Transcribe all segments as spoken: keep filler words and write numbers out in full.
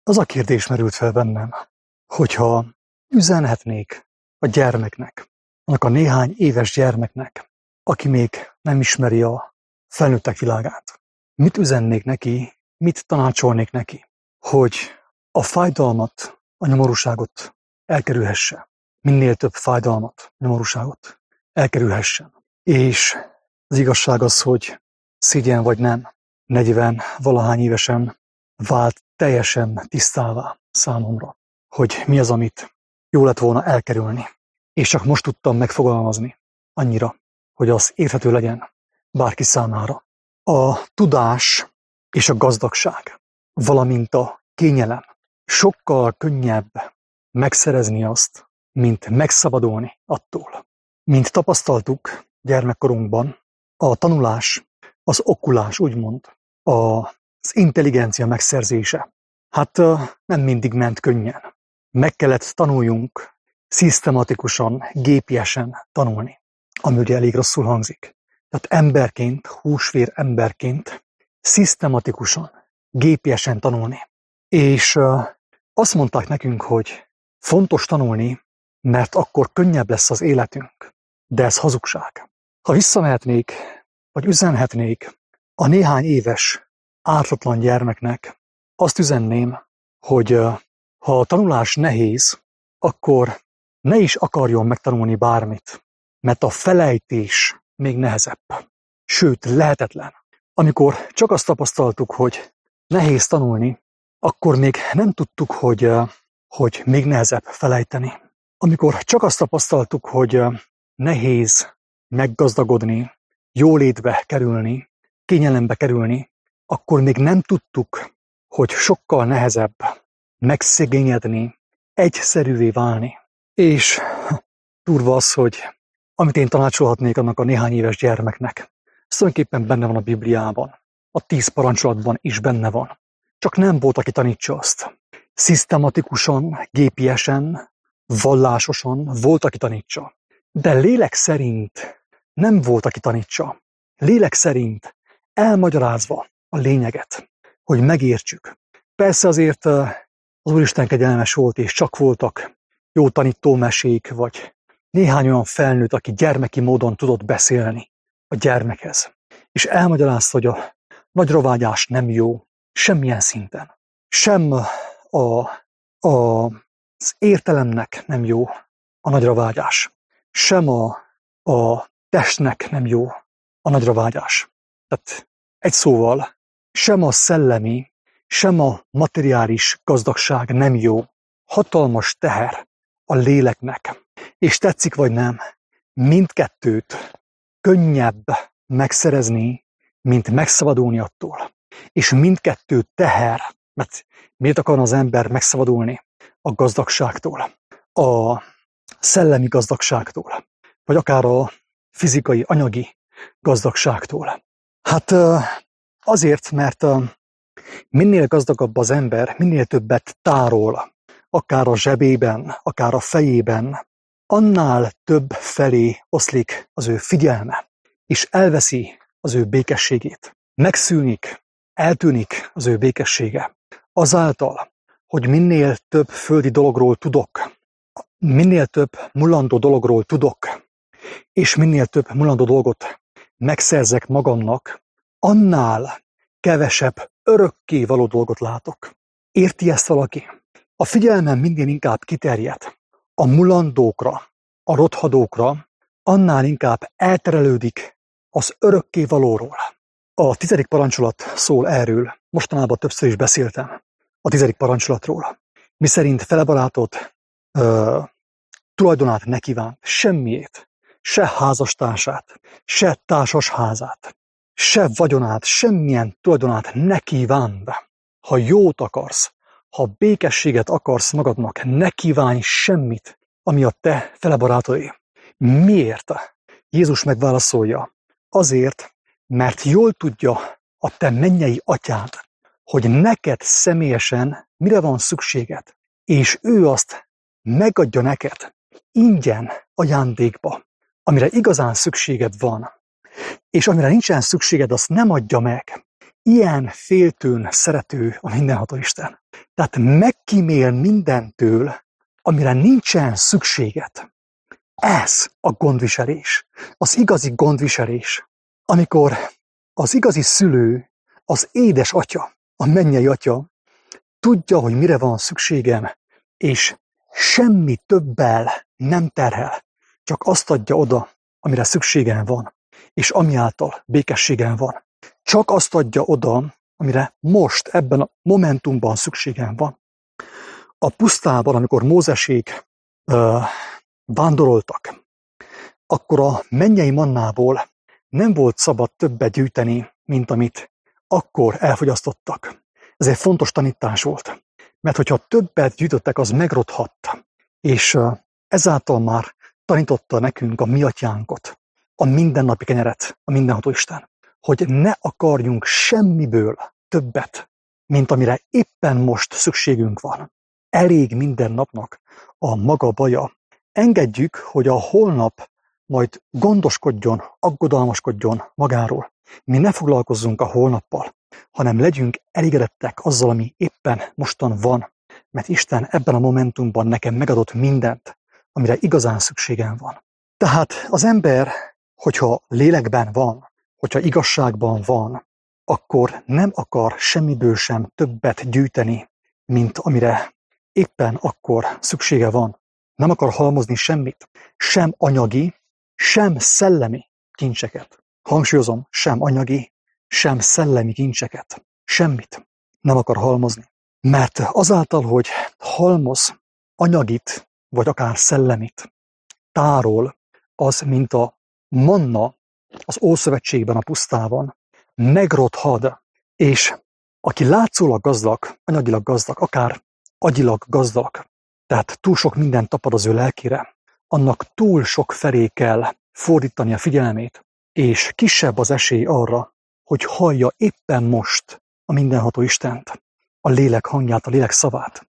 Az a kérdés merült fel bennem, hogyha üzenhetnék a gyermeknek, annak a néhány éves gyermeknek, aki még nem ismeri a felnőttek világát. Mit üzennék neki, mit tanácsolnék neki, hogy a fájdalmat, a nyomorúságot elkerülhesse. Minél több fájdalmat, nyomorúságot elkerülhessen. És az igazság az, hogy szégyen vagy nem, negyven valahány évesen vált teljesen tisztává számomra, hogy mi az, amit jó lett volna elkerülni. És csak most tudtam megfogalmazni annyira, hogy az érthető legyen bárki számára. A tudás és a gazdagság, valamint a kényelem sokkal könnyebb megszerezni azt, mint megszabadulni attól. Mint tapasztaltuk gyermekkorunkban, a tanulás, az okulás, úgymond, az intelligencia megszerzése, hát nem mindig ment könnyen. Meg kellett tanuljunk szisztematikusan, gépiesen tanulni, ami ugye elég rosszul hangzik. Tehát emberként, húsvér emberként szisztematikusan, gépiesen tanulni. És azt mondták nekünk, hogy fontos tanulni, mert akkor könnyebb lesz az életünk. De ez hazugság. Ha visszamehetnék, vagy üzenhetnék a néhány éves, ártatlan gyermeknek, azt üzenném, hogy ha a tanulás nehéz, akkor ne is akarjon megtanulni bármit, mert a felejtés még nehezebb. Sőt, lehetetlen. Amikor csak azt tapasztaltuk, hogy nehéz tanulni, akkor még nem tudtuk, hogy, hogy még nehezebb felejteni. Amikor csak azt tapasztaltuk, hogy nehéz meggazdagodni, jólétbe kerülni, kényelembe kerülni, akkor még nem tudtuk, hogy sokkal nehezebb megszegényedni, egyszerűvé válni. És durva az, hogy amit én tanácsolhatnék annak a néhány éves gyermeknek, ez tulajdonképpen benne van a Bibliában, a tíz parancsolatban is benne van. Csak nem volt, aki tanítsa azt. Szisztematikusan, gépiesen, vallásosan volt, aki tanítsa. De lélek szerint nem volt, aki tanítsa. Lélek szerint elmagyarázva a lényeget, hogy megértsük. Persze azért az Úristen kegyelmes volt, és csak voltak jó tanítómesék, vagy néhány olyan felnőtt, aki gyermeki módon tudott beszélni a gyermekhez. És elmagyarázta, hogy a nagyravágyás nem jó semmilyen szinten. Sem a, a, az értelemnek nem jó a nagyravágyás. Sem a, a testnek nem jó a nagyravágyás. Tehát egy szóval sem a szellemi, sem a materiális gazdagság nem jó. Hatalmas teher a léleknek. És tetszik vagy nem, mindkettőt könnyebb megszerezni, mint megszabadulni attól. És mindkettő teher, mert miért akar az ember megszabadulni a gazdagságtól, a szellemi gazdagságtól, vagy akár a fizikai, anyagi gazdagságtól. Hát azért, mert minél gazdagabb az ember, minél többet tárol, akár a zsebében, akár a fejében, annál több felé oszlik az ő figyelme, és elveszi az ő békességét. Megszűnik, eltűnik az ő békessége. Azáltal, hogy minél több földi dologról tudok, minél több mulandó dologról tudok, és minél több mulandó dolgot megszerzek magamnak, annál kevesebb örökké való dolgot látok. Érti ezt valaki? A figyelmem minden inkább kiterjed a mulandókra, a rothadókra, annál inkább elterelődik az örökké valóról. A tizedik parancsolat szól erről, mostanában többször is beszéltem a tizedik parancsolatról, miszerint fele barátot, ö, tulajdonát ne kívánt, semmiét, se házastársát, se társas házát, se vagyonát, semmilyen tulajdonát ne kívánd. Ha jót akarsz, ha békességet akarsz magadnak, ne kívánj semmit, ami a te fele barátodé. Miért? Jézus megválaszolja. Azért, mert jól tudja a te mennyei atyád, hogy neked személyesen mire van szükséged, és ő azt megadja neked ingyen ajándékba, amire igazán szükséged van, és amire nincsen szükséged, azt nem adja meg. Ilyen féltőn szerető a mindenható Isten. Tehát megkímél mindentől, amire nincsen szükséged. Ez a gondviselés. Az igazi gondviselés. Amikor az igazi szülő, az édes atya, a mennyei atya tudja, hogy mire van szükségem, és semmi többel nem terhel, csak azt adja oda, amire szükségem van, és ami által békességem van. Csak azt adja oda, amire most, ebben a momentumban szükségem van. A pusztában, amikor Mózesék uh, vándoroltak, akkor a mennyei mannából nem volt szabad többet gyűjteni, mint amit akkor elfogyasztottak. Ez egy fontos tanítás volt, mert hogyha többet gyűjtöttek, az megrothatta, és uh, ezáltal már tanította nekünk a mi atyánkot, a mindennapi kenyeret, a mindenható Isten, hogy ne akarjunk semmiből többet, mint amire éppen most szükségünk van. Elég minden napnak a maga baja. Engedjük, hogy a holnap majd gondoskodjon, aggodalmaskodjon magáról. Mi ne foglalkozzunk a holnappal, hanem legyünk elégedettek azzal, ami éppen mostan van, mert Isten ebben a momentumban nekem megadott mindent, amire igazán szükségem van. Tehát az ember, hogyha lélekben van, hogyha igazságban van, akkor nem akar semmiből sem többet gyűjteni, mint amire éppen akkor szüksége van. Nem akar halmozni semmit, sem anyagi, sem szellemi kincseket. Hangsúlyozom, sem anyagi, sem szellemi kincseket. Semmit nem akar halmozni. Mert azáltal, hogy halmoz anyagit, vagy akár szellemit, tárol, az, mint a manna az Ószövetségben, a pusztában, megrothad, és aki látszólag gazdag, anyagilag gazdag, akár agyilag gazdag, tehát túl sok mindent tapad az ő lelkére, annak túl sok felé kell fordítani a figyelmét, és kisebb az esély arra, hogy hallja éppen most a mindenható Istent, a lélek hangját, a lélek szavát.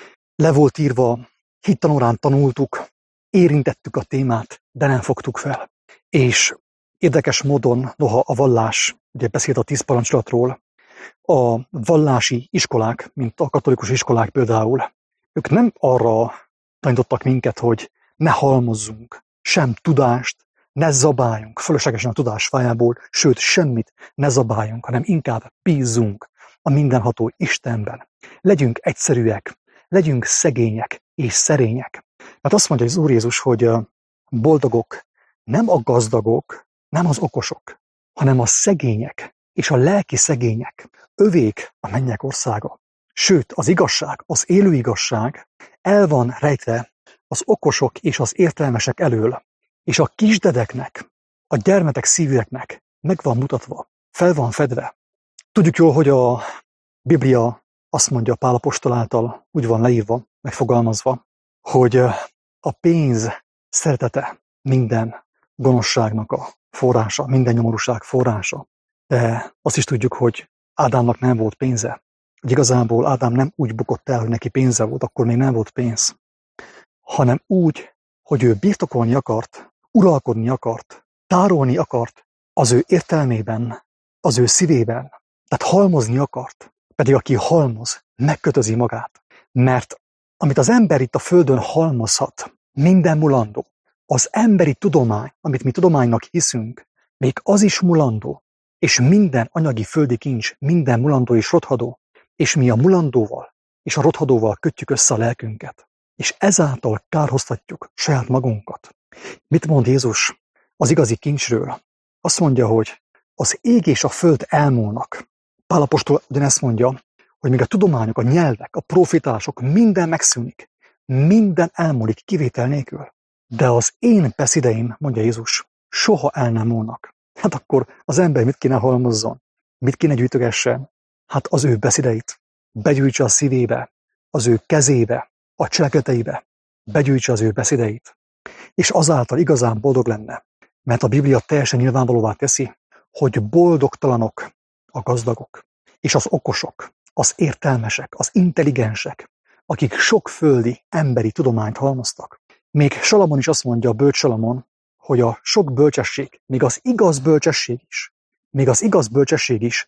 Le volt írva, hittanórán tanultuk, érintettük a témát, de nem fogtuk fel. És érdekes módon, noha a vallás, ugye beszélt a tíz parancsolatról, a vallási iskolák, mint a katolikus iskolák például, ők nem arra tanítottak minket, hogy ne halmozzunk sem tudást, ne zabáljunk fölöslegesen a tudás fájából, sőt, semmit ne zabáljunk, hanem inkább bízzunk a mindenható Istenben. Legyünk egyszerűek, legyünk szegények és szerények. Mert azt mondja az Úr Jézus, hogy boldogok nem a gazdagok, nem az okosok, hanem a szegények és a lelki szegények. Övék a mennyek országa. Sőt, az igazság, az élő igazság el van rejtve az okosok és az értelmesek elől, és a kisdedeknek, a gyermetek szívűeknek meg van mutatva, fel van fedve. Tudjuk jól, hogy a Biblia azt mondja Pál apostol által, úgy van leírva, megfogalmazva, hogy a pénz szeretete minden gonoszságnak a forrása, minden nyomorúság forrása. De azt is tudjuk, hogy Ádámnak nem volt pénze. Hogy igazából Ádám nem úgy bukott el, hogy neki pénze volt, akkor még nem volt pénz, hanem úgy, hogy ő birtokolni akart, uralkodni akart, tárolni akart az ő értelmében, az ő szívében. Tehát halmozni akart. Pedig aki halmoz, megkötözi magát. Mert amit az ember itt a földön halmozhat, minden mulandó. Az emberi tudomány, amit mi tudománynak hiszünk, még az is mulandó. És minden anyagi földi kincs, minden mulandó és rothadó. És mi a mulandóval és a rothadóval kötjük össze a lelkünket. És ezáltal kárhoztatjuk saját magunkat. Mit mond Jézus az igazi kincsről? Azt mondja, hogy az ég és a föld elmúlnak. Pál apostol ugyanezt mondja, hogy még a tudományok, a nyelvek, a profétálások, minden megszűnik. Minden elmúlik kivétel nélkül. De az én beszédeim, mondja Jézus, soha el nem múlnak. Hát akkor az ember mit kéne halmozzon? Mit kéne gyűjtögessen? Hát az ő beszédeit. Begyűjtse a szívébe, az ő kezébe, a cselekedeteibe. Begyűjtse az ő beszédeit. És azáltal igazán boldog lenne. Mert a Biblia teljesen nyilvánvalóvá teszi, hogy boldogtalanok a gazdagok, és az okosok, az értelmesek, az intelligensek, akik sok földi, emberi tudományt halmoztak. Még Salamon is azt mondja, a bölcs Salamon, hogy a sok bölcsesség, még az igaz bölcsesség is, még az igaz bölcsesség is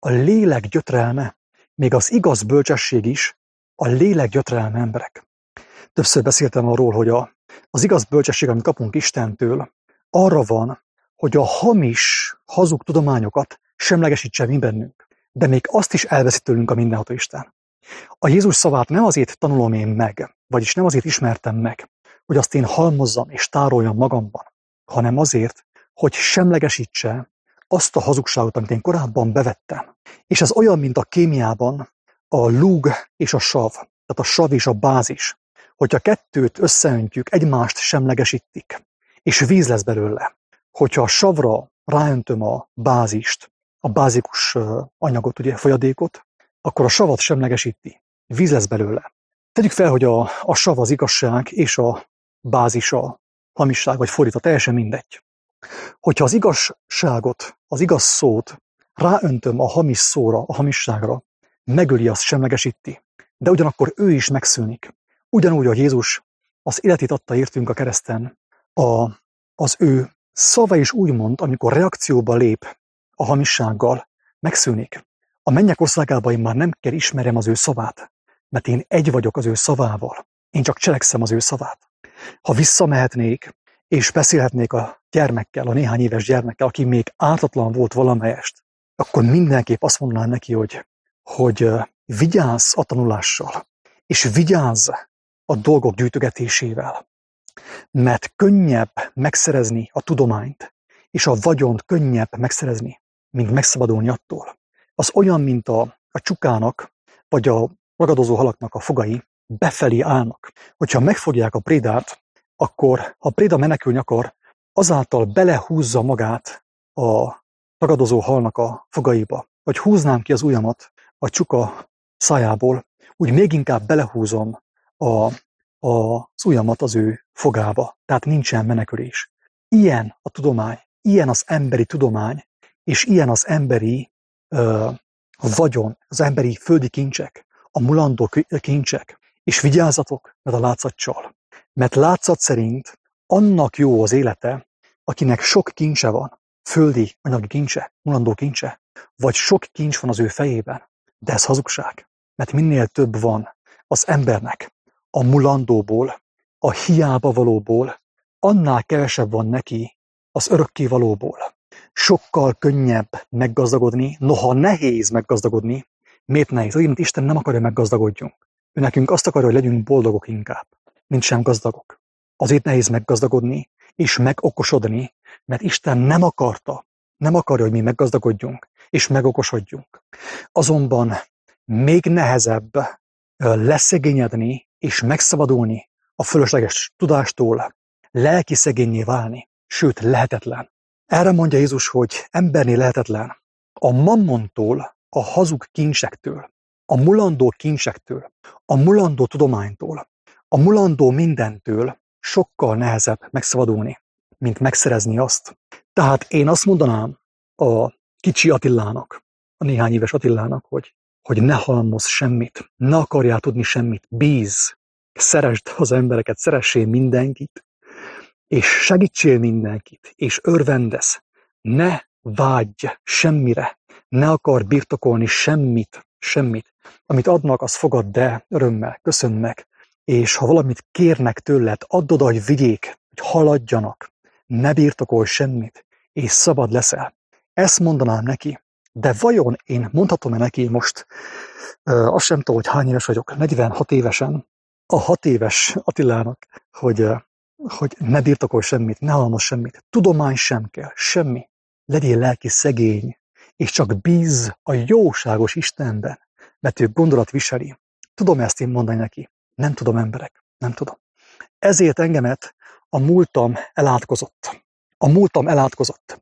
a lélek gyötrelme, még az igaz bölcsesség is a lélek gyötrelme, emberek. Többször beszéltem arról, hogy a, az igaz bölcsesség, amit kapunk Istentől, arra van, hogy a hamis, hazug tudományokat semlegesítse mi bennünk, de még azt is elveszi tőlünk a mindenható Isten. A Jézus szavát nem azért tanulom én meg, vagyis nem azért ismertem meg, hogy azt én halmozzam és tároljam magamban, hanem azért, hogy semlegesítse azt a hazugságot, amit én korábban bevettem. És ez olyan, mint a kémiában a lúg és a sav, tehát a sav és a bázis. Hogyha kettőt összeöntjük, egymást semlegesítik, és víz lesz belőle. Hogyha a savra ráöntöm a bázist, a bázikus anyagot, ugye folyadékot, akkor a savat semlegesíti, víz lesz belőle. Tegyük fel, hogy a, a sav az igazság, és a bázis a hamisság, vagy fordítva, teljesen mindegy. Hogyha az igazságot, az igaz szót ráöntöm a hamis szóra, a hamisságra, megöli, azt semlegesíti, de ugyanakkor ő is megszűnik. Ugyanúgy, hogy Jézus az életét adta értünk a kereszten, a, az ő szava is úgy mond, amikor reakcióba lép a hamissággal, megszűnik. A mennyek országában én már nem kell ismerjem az ő szavát, mert én egy vagyok az ő szavával. Én csak cselekszem az ő szavát. Ha visszamehetnék, és beszélhetnék a gyermekkel, a néhány éves gyermekkel, aki még ártatlan volt valamelyest, akkor mindenképp azt mondanám neki, hogy, hogy vigyázz a tanulással, és vigyázz a dolgok gyűjtögetésével, mert könnyebb megszerezni a tudományt, és a vagyont könnyebb megszerezni, mint megszabadulni attól. Az olyan, mint a, a csukának, vagy a ragadozó halaknak a fogai befelé állnak. Hogyha megfogják a prédát, akkor ha a préda menekülni akar, azáltal belehúzza magát a ragadozó halnak a fogaiba. Vagy húznám ki az ujjamat a csuka szájából, úgy még inkább belehúzom a, a, az ujjamat az ő fogába. Tehát nincsen menekülés. Ilyen a tudomány, ilyen az emberi tudomány, és ilyen az emberi ö, vagyon, az emberi földi kincsek, a mulandó kincsek. És vigyázzatok, mert a látszat csal. Mert látszat szerint annak jó az élete, akinek sok kincse van, földi anyagi kincse, mulandó kincse, vagy sok kincs van az ő fejében. De ez hazugság, mert minél több van az embernek a mulandóból, a hiába valóból, annál kevesebb van neki az örökkévalóból. Sokkal könnyebb meggazdagodni, noha nehéz meggazdagodni. Miért nehéz? Azért, mert Isten nem akarja meggazdagodjunk. Ő nekünk azt akarja, hogy legyünk boldogok inkább, mint sem gazdagok. Azért nehéz meggazdagodni és megokosodni, mert Isten nem akarta, nem akarja, hogy mi meggazdagodjunk és megokosodjunk. Azonban még nehezebb leszegényedni és megszabadulni a fölösleges tudástól, lelki szegényé válni, sőt lehetetlen. Erre mondja Jézus, hogy embernél lehetetlen. A mammontól, a hazug kincsektől, a mulandó kincsektől, a mulandó tudománytól, a mulandó mindentől sokkal nehezebb megszabadulni, mint megszerezni azt. Tehát én azt mondanám a kicsi Attilának, a néhány éves Attilának, hogy, hogy ne halmozz semmit, ne akarjál tudni semmit, bízz, szeresd az embereket, szeressél mindenkit, és segítsél mindenkit, és örvendesz, ne vágyj semmire, ne akar birtokolni semmit, semmit. Amit adnak, azt fogadd el örömmel, köszönd meg, és ha valamit kérnek tőled, add oda, hogy vigyék, hogy haladjanak, ne birtokolj semmit, és szabad leszel. Ezt mondanám neki, de vajon én mondhatom-e neki most, ö, azt sem tudom, hogy hány éves vagyok, negyvenhat évesen, a hat éves Attilának, hogy, ö, hogy ne birtokolj semmit, ne halmozz semmit, tudomány sem kell, semmi. Legyél lelki szegény, és csak bízz a jóságos Istenben, mert ő gondolat viseli. Tudom ezt én mondani neki? Nem tudom, emberek, nem tudom. Ezért engemet a múltam elátkozott. A múltam elátkozott.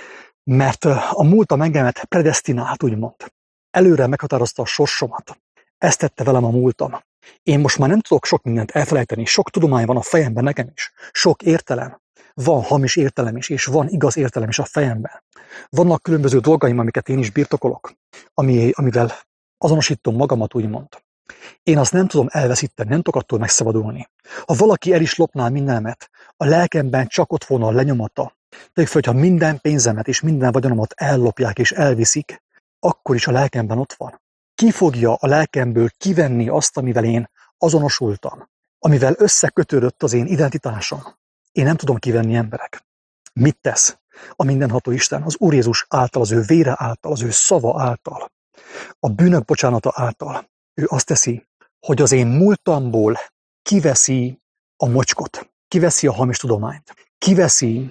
Mert a múltam engemet predesztinált, úgymond. Előre meghatározta a sorsomat. Ezt tette velem a múltam. Én most már nem tudok sok mindent elfelejteni, sok tudomány van a fejemben nekem is, sok értelem. Van hamis értelem is, és van igaz értelem is a fejemben. Vannak különböző dolgaim, amiket én is birtokolok, ami, amivel azonosítom magamat, úgymond. Én azt nem tudom elveszíteni, nem tudok attól megszabadulni. Ha valaki el is lopná mindenemet, a lelkemben csak ott volna a lenyomata. Tegyük fel, hogyha minden pénzemet és minden vagyonomat ellopják és elviszik, akkor is a lelkemben ott van. Ki fogja a lelkemből kivenni azt, amivel én azonosultam, amivel összekötődött az én identitásom? Én nem tudom kivenni, emberek. Mit tesz a mindenható Isten? Az Úr Jézus által, az ő vére által, az ő szava által, a bűnök bocsánata által. Ő azt teszi, hogy az én múltamból kiveszi a mocskot, kiveszi a hamis tudományt, kiveszi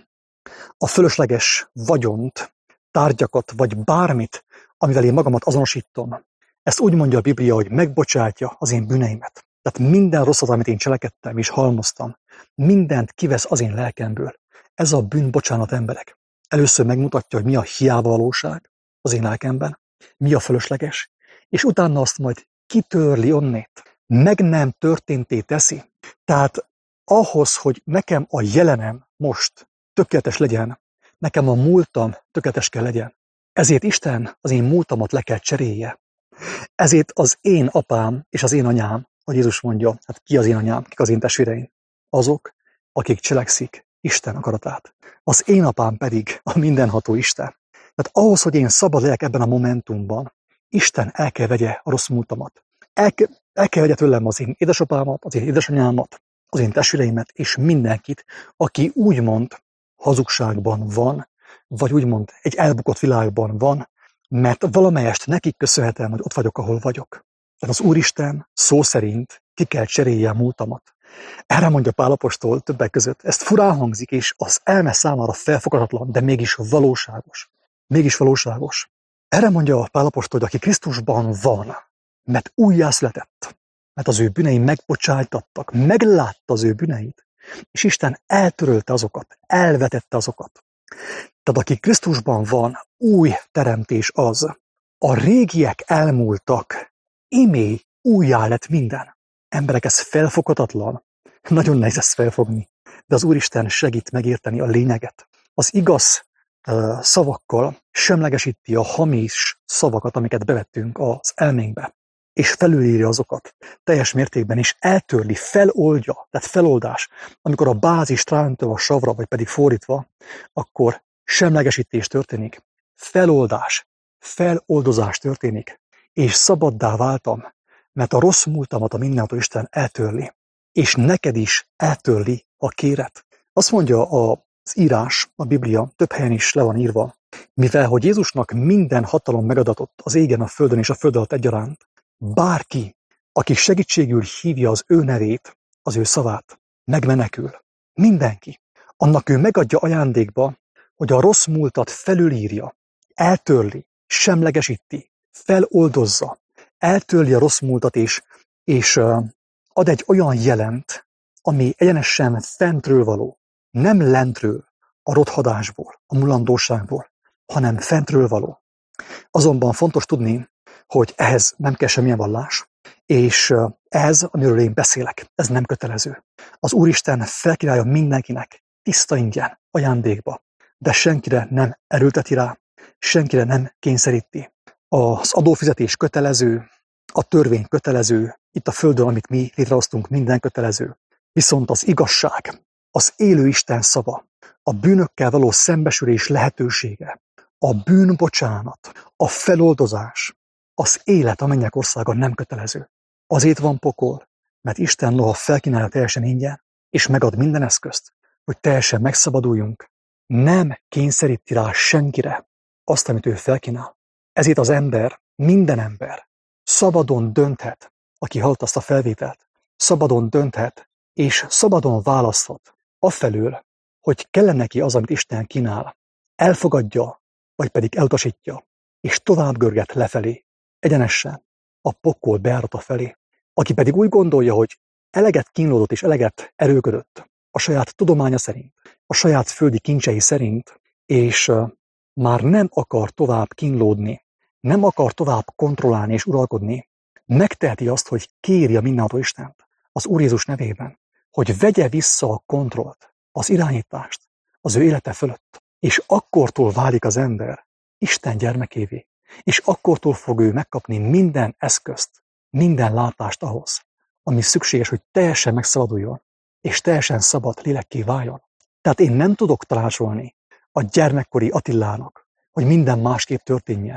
a fölösleges vagyont, tárgyakat, vagy bármit, amivel én magamat azonosítom. Ezt úgy mondja a Biblia, hogy megbocsátja az én bűneimet. Tehát minden rosszat, amit én cselekedtem és halmoztam, mindent kivesz az én lelkemből. Ez a bűnbocsánat, emberek. Először megmutatja, hogy mi a hiába valóság az én lelkemben, mi a fölösleges, és utána azt majd kitörli onnét. Meg nem történté teszi. Tehát ahhoz, hogy nekem a jelenem most tökéletes legyen, nekem a múltam tökéletes kell legyen. Ezért Isten az én múltamat le kell cserélje. Ezért az én apám és az én anyám, hogy Jézus mondja, hát ki az én anyám, kik az én testvéreim? Azok, akik cselekszik Isten akaratát. Az én apám pedig a mindenható Isten. Tehát ahhoz, hogy én szabad legyek ebben a momentumban, Isten el kell vegye a rossz múltamat. El, el kell vegye tőlem az én édesapámat, az én édesanyámat, az én testvéreimet, és mindenkit, aki úgymond hazugságban van, vagy úgymond egy elbukott világban van, mert valamelyest nekik köszönhetem, hogy ott vagyok, ahol vagyok. Tehát az Úristen szó szerint ki kell cserélje a múltamat. Erre mondja Pál apostol többek között. Ezt furán hangzik, és az elme számára felfoghatatlan, de mégis valóságos. Mégis valóságos. Erre mondja Pál apostol, hogy aki Krisztusban van, mert újjászületett, mert az ő bűnei megbocsájtattak, meglátta az ő bűneit, és Isten eltörölte azokat, elvetette azokat. Tehát aki Krisztusban van, új teremtés az. A régiek elmúltak, imé újjá lett minden. Emberek, ez felfoghatatlan. Nagyon nehéz ezt felfogni. De az Úristen segít megérteni a lényeget. Az igaz uh, szavakkal semlegesíti a hamis szavakat, amiket bevettünk az elménkbe. És felülírja azokat teljes mértékben, és eltörli, feloldja, tehát feloldás. Amikor a bázis ráöntő a savra, vagy pedig fordítva, akkor semlegesítés történik, feloldás, feloldozás történik, és szabaddá váltam, mert a rossz múltamat a mindenható Isten eltörli, és neked is eltörli a kéret. Azt mondja az írás, a Biblia, több helyen is le van írva, mivel hogy Jézusnak minden hatalom megadatott az égen, a földön és a föld alatt egyaránt, bárki, aki segítségül hívja az ő nevét, az ő szavát, megmenekül. Mindenki. Annak ő megadja ajándékba, hogy a rossz múltat felülírja, eltörli, semlegesíti, feloldozza, eltörli a rossz múltat és, és ad egy olyan jelent, ami egyenesen fentről való, nem lentről, a rothadásból, a mulandóságból, hanem fentről való. Azonban fontos tudni, hogy ehhez nem kell semmilyen vallás, és ez, amiről én beszélek, ez nem kötelező. Az Úristen felkínálja mindenkinek tiszta ingyen, ajándékba, de senkire nem erőlteti rá, senkire nem kényszeríti. Az adófizetés kötelező, a törvény kötelező, itt a földön, amit mi létrehoztunk, minden kötelező. Viszont az igazság, az élő Isten szava, a bűnökkel való szembesülés lehetősége, a bűnbocsánat, a feloldozás, az élet a mennyek országa nem kötelező. Azért van pokol, mert Isten noha felkínálja teljesen ingyen, és megad minden eszközt, hogy teljesen megszabaduljunk, nem kényszeríti rá senkire azt, amit ő felkínál. Ezért az ember, minden ember szabadon dönthet, aki hallt azt a felvételt, szabadon dönthet, és szabadon választhat afelől, hogy kellene neki az, amit Isten kínál, elfogadja, vagy pedig elutasítja, és tovább görget lefelé, egyenesen, a pokol beárata felé. Aki pedig úgy gondolja, hogy eleget kínlódott és eleget erőködött a saját tudománya szerint, a saját földi kincsei szerint, és uh, már nem akar tovább kínlódni, nem akar tovább kontrollálni és uralkodni, megteheti azt, hogy kéri a mindenható Istent az Úr Jézus nevében, hogy vegye vissza a kontrollt, az irányítást az ő élete fölött. És akkortól válik az ember Isten gyermekévé, és akkortól fog ő megkapni minden eszközt, minden látást ahhoz, ami szükséges, hogy teljesen megszabaduljon, és teljesen szabad lélekké váljon. Tehát én nem tudok tanácsolni a gyermekkori Attilának, hogy minden másképp történjen.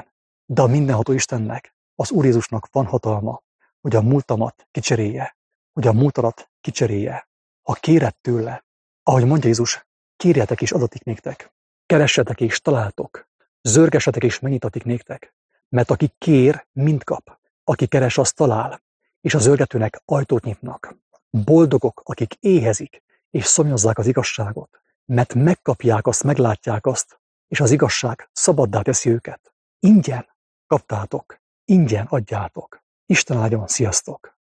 De a mindenható Istennek, az Úr Jézusnak van hatalma, hogy a múltamat kicserélje, hogy a múltadat kicserélje. Ha kéred tőle, ahogy mondja Jézus, kérjetek és adatik néktek, keressetek és találtok, zörgesetek és megnyitatik néktek, mert aki kér, mind kap, aki keres, azt talál, és a zörgetőnek ajtót nyitnak. Boldogok, akik éhezik, és szomjazzák az igazságot, mert megkapják azt, meglátják azt, és az igazság szabaddá teszi őket. Ingyen kaptátok, ingyen adjátok. Isten áldjon, sziasztok!